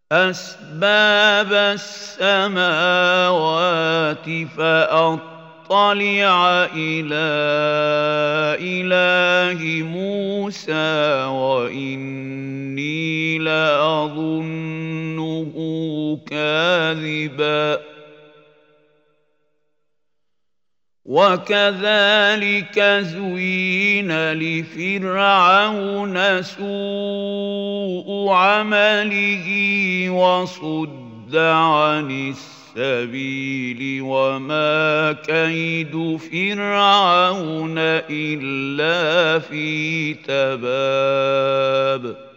أسباب السماوات فأطلع إلى إله موسى وإني لأظنه كاذبا وكذلك زين لفرعون سوء عمله وصد عن السبيل وما كيد فرعون إلا في تباب